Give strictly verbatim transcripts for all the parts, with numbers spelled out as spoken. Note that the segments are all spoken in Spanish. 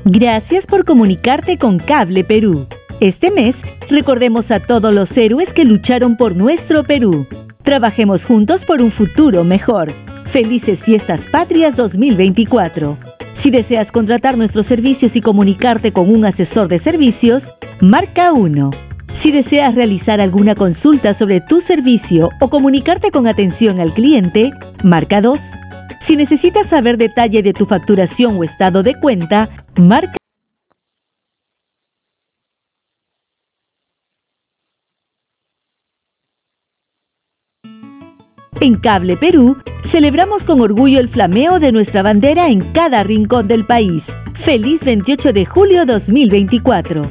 Gracias por comunicarte con Cable Perú. Este mes, recordemos a todos los héroes que lucharon por nuestro Perú. Trabajemos juntos por un futuro mejor. Felices Fiestas Patrias dos mil veinticuatro. Si deseas contratar nuestros servicios y comunicarte con un asesor de servicios, marca uno. Si deseas realizar alguna consulta sobre tu servicio o comunicarte con atención al cliente, marca dos. Si necesitas saber detalle de tu facturación o estado de cuenta, marca. En Cable Perú, celebramos con orgullo el flameo de nuestra bandera en cada rincón del país. ¡Feliz veintiocho de julio dos mil veinticuatro!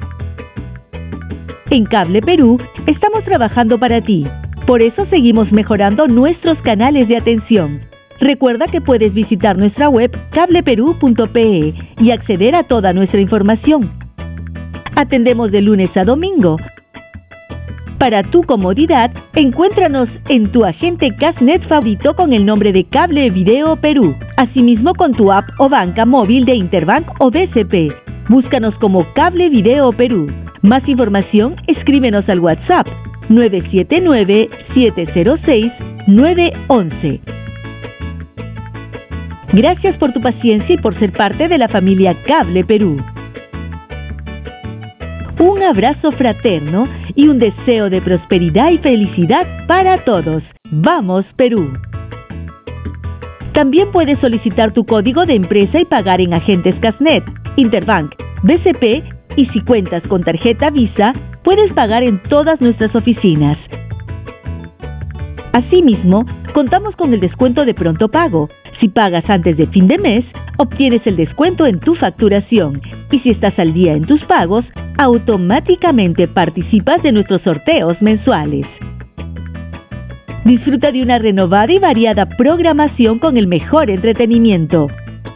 En Cable Perú, estamos trabajando para ti. Por eso seguimos mejorando nuestros canales de atención. Recuerda que puedes visitar nuestra web cable perú punto pe y acceder a toda nuestra información. Atendemos de lunes a domingo. Para tu comodidad, encuéntranos en tu agente Casnet favorito con el nombre de Cable Video Perú. Asimismo con tu app o banca móvil de Interbank o B C P. Búscanos como Cable Video Perú. Más información, escríbenos al WhatsApp nueve siete nueve, siete cero seis, nueve uno uno. Gracias por tu paciencia y por ser parte de la familia Cable Perú. Un abrazo fraterno y un deseo de prosperidad y felicidad para todos. ¡Vamos, Perú! También puedes solicitar tu código de empresa y pagar en agentes Casnet, Interbank, B C P y si cuentas con tarjeta Visa, puedes pagar en todas nuestras oficinas. Asimismo, contamos con el descuento de pronto pago. Si pagas antes de fin de mes, obtienes el descuento en tu facturación. Y si estás al día en tus pagos, automáticamente participas de nuestros sorteos mensuales. Disfruta de una renovada y variada programación con el mejor entretenimiento.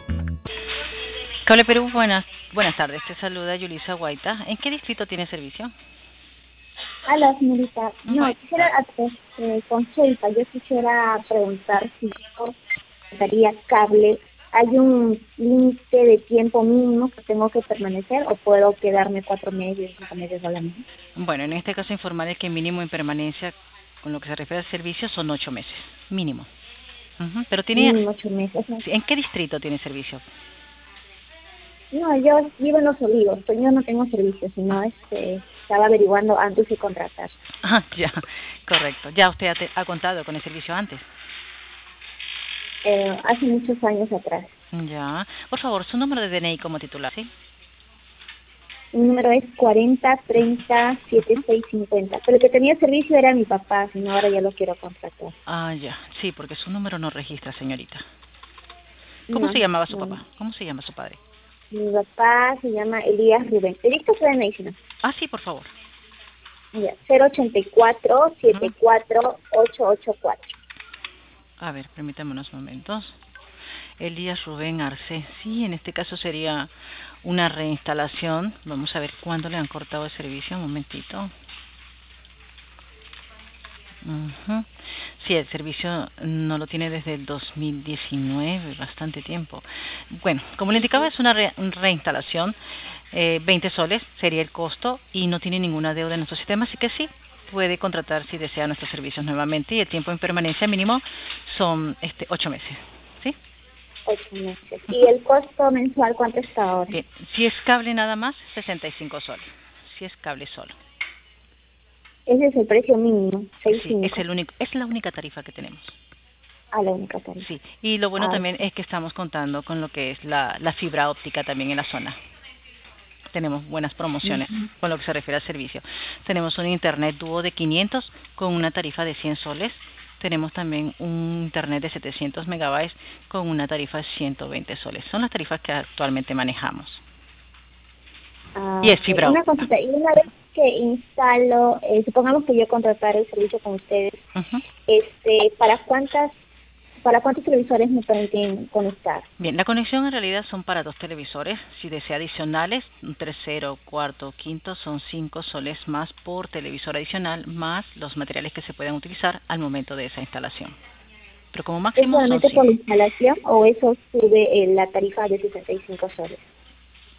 Cable Perú, buenas, buenas tardes. Te saluda Yulisa Guaita. ¿En qué distrito tiene servicio? Hola, señorita. No, quisiera hacer eh, consulta. Yo quisiera preguntar si yo daría cable. ¿Hay un límite de tiempo mínimo que tengo que permanecer o puedo quedarme cuatro meses, cinco meses solamente? Bueno, en este caso informarles que mínimo en permanencia, con lo que se refiere al servicio, son ocho meses, mínimo. Uh-huh. Pero tiene... Mínimo ocho meses. ¿No? ¿En qué distrito tiene servicio? No, yo vivo en Los Olivos, pues yo no tengo servicio, sino este, estaba averiguando antes de contratar. Ah, ya, correcto. ¿Ya usted ha, te, ha contado con el servicio antes? Eh, hace muchos años atrás. Ya. Por favor, su número de D N I como titular, ¿sí? Mi número es cuarenta, treinta, setenta y seis, cincuenta. Pero el que tenía servicio era mi papá, sino ahora ya lo quiero contratar. Ah, ya. Sí, porque su número no registra, señorita. ¿Cómo No, se llamaba su no. papá? ¿Cómo se llama su padre? Mi papá se llama Elías Rubén. ¿Te dicto su D N I, si no? Ah, sí, por favor. Ya, cero ochenta y cuatro, setenta y cuatro, ochocientos ochenta y cuatro. A ver, permítame unos momentos. Elías Rubén Arce. Sí, en este caso sería una reinstalación. Vamos a ver cuándo le han cortado el servicio. Un momentito. Uh-huh. Sí, el servicio no lo tiene desde el dos mil diecinueve, bastante tiempo. Bueno, como le indicaba, es una re reinstalación. Eh, veinte soles sería el costo y no tiene ninguna deuda en nuestro sistema, así que sí, puede contratar si desea nuestros servicios nuevamente y el tiempo en permanencia mínimo son este ocho meses, ¿sí? Ocho meses. ¿Y el costo mensual cuánto está ahora? Bien, si es cable nada más, sesenta y cinco soles. Si es cable solo. Ese es el precio mínimo, Sí, es, el único, es la única tarifa que tenemos. Ah, la única tarifa. Sí, y lo bueno ah. también es que estamos contando con lo que es la, la fibra óptica también en la zona. Tenemos buenas promociones uh-huh. con lo que se refiere al servicio. Tenemos un internet dúo de quinientos con una tarifa de cien soles. Tenemos también un internet de setecientos megabytes con una tarifa de ciento veinte soles. Son las tarifas que actualmente manejamos. Ah, y es fibra una óptica. Cosita, y una vez que instalo, eh, supongamos que yo contratar el servicio con ustedes, uh-huh. este, ¿para cuántas ¿Para cuántos televisores me permiten conectar? Bien, la conexión en realidad son para dos televisores. Si desea adicionales, un tercero, cuarto, quinto, son cinco soles más por televisor adicional, más los materiales que se puedan utilizar al momento de esa instalación. Pero como máximo ¿Es solamente son por la instalación o eso sube eh, la tarifa de sesenta y cinco soles?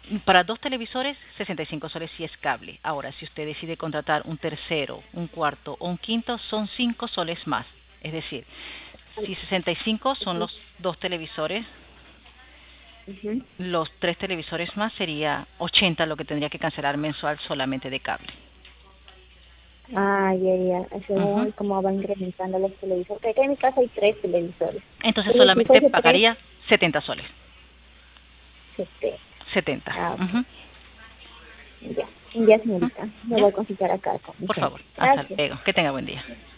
Para dos televisores, sesenta y cinco soles si es cable. Ahora, si usted decide contratar un tercero, un cuarto o un quinto, son cinco soles más. Es decir, si sesenta y cinco son los dos televisores, Uh-huh. los tres televisores más sería ochenta lo que tendría que cancelar mensual solamente de cable. Ah, ya, ya. Según Uh-huh. cómo va incrementando los televisores. Porque acá en mi casa hay tres televisores. Entonces Y solamente si pagaría tres, setenta soles. setenta. setenta. Ah, okay. Uh-huh. Ya, ya señorita. Uh-huh. Me ¿Ya? voy a consultar acá con mi Por gente. favor, hasta Gracias. luego. Que tenga buen día.